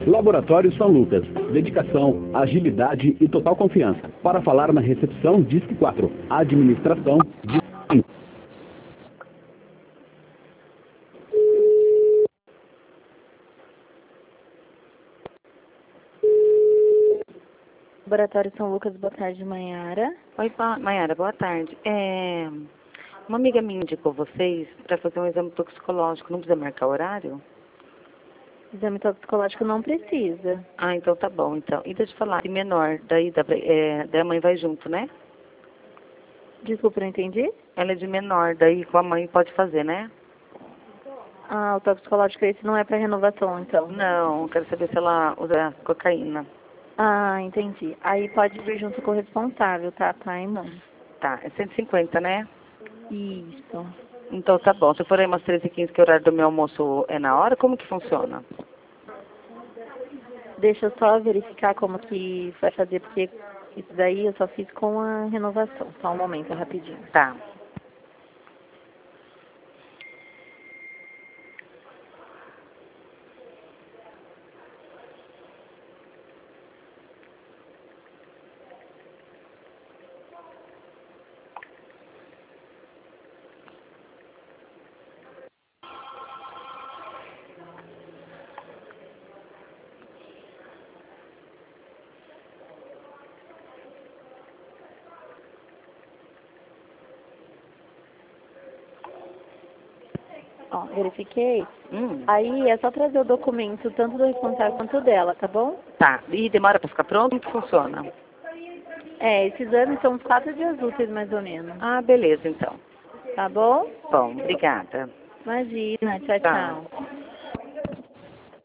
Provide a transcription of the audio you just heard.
Laboratório São Lucas. Dedicação, agilidade e total confiança. Para falar na recepção, disque 4. Administração, disque 5. Laboratório São Lucas, boa tarde, Maiara. Oi, Maiara, boa tarde. Uma amiga minha indicou vocês para fazer um exame toxicológico. Não precisa marcar horário? Exame toxicológico não precisa. Ah, então tá bom, então. E deixa eu falar, de menor, daí a mãe vai junto, né? Desculpa, não entendi? Ela é de menor, daí com a mãe pode fazer, né? Ah, o toxicológico esse não é para renovação, então. Não, quero saber se ela usa cocaína. Ah, entendi. Aí pode vir junto com o responsável, tá, pai e mãe? Tá, é 150, né? Isso. Então tá bom. Se for aí umas 13h15, que o horário do meu almoço é na hora, como que funciona? Deixa eu só verificar como que vai fazer, porque isso daí eu só fiz com a renovação. Só um momento, rapidinho. Tá. Ó, verifiquei. Aí é só trazer o documento, tanto do responsável quanto dela, tá bom? Tá. E demora pra ficar pronto? Como que funciona? É, esses exames são uns 4 dias úteis, mais ou menos. Ah, beleza, então. Tá bom? Bom, obrigada. Imagina, tchau, Tchau. tchau.